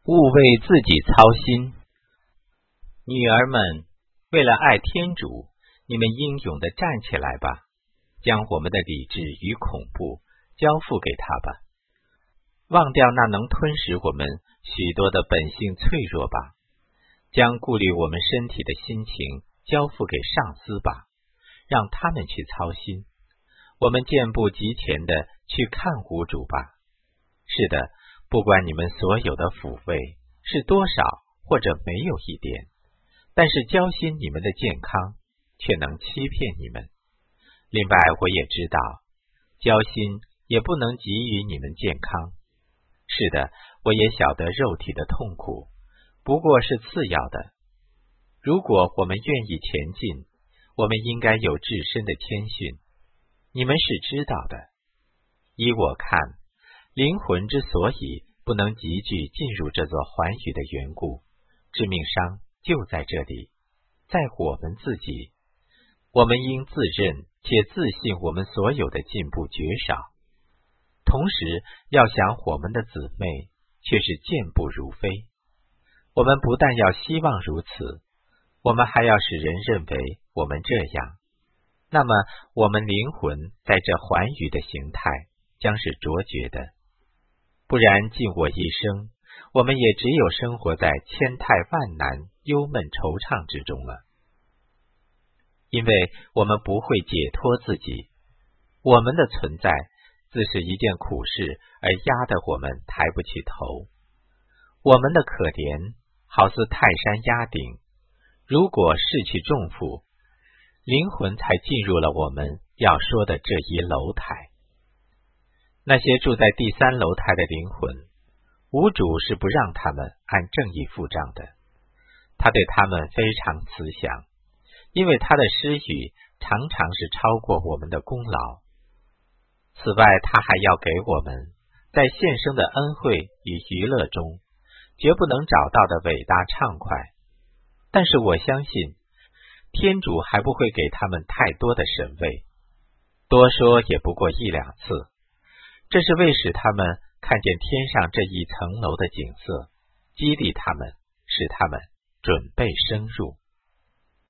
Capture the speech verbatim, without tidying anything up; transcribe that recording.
勿为自己操心。女儿们，为了爱天主，你们英勇地站起来吧，将我们的理智与恐怖交付给他吧，忘掉那能吞噬我们许多的本性脆弱吧，将顾虑我们身体的心情交付给上司吧，让他们去操心。我们健步急前的去看护主吧。是的，不管你们所有的抚慰是多少或者没有一点，但是交心你们的健康却能欺骗你们。另外我也知道，交心也不能给予你们健康。是的，我也晓得肉体的痛苦不过是次要的。如果我们愿意前进，我们应该有至深的谦逊。你们是知道的。依我看，灵魂之所以不能急剧进入这座寰宇的缘故，致命伤就在这里，在我们自己。我们应自认且自信我们所有的进步绝少，同时要想我们的姊妹却是健步如飞。我们不但要希望如此，我们还要使人认为我们这样，那么我们灵魂在这寰宇的形态将是卓绝的。不然尽我一生，我们也只有生活在千态万难、忧闷惆怅之中了。因为我们不会解脱自己，我们的存在自是一件苦事，而压得我们抬不起头。我们的可怜好似泰山压顶，如果失去重负，灵魂才进入了我们要说的这一楼台。那些住在第三楼台的灵魂，无主是不让他们按正义付账的。他对他们非常慈祥，因为他的施予常常是超过我们的功劳。此外，他还要给我们在现生的恩惠与娱乐中绝不能找到的伟大畅快。但是我相信天主还不会给他们太多的神位，多说也不过一两次。这是为使他们看见天上这一层楼的景色，激励他们，使他们准备深入。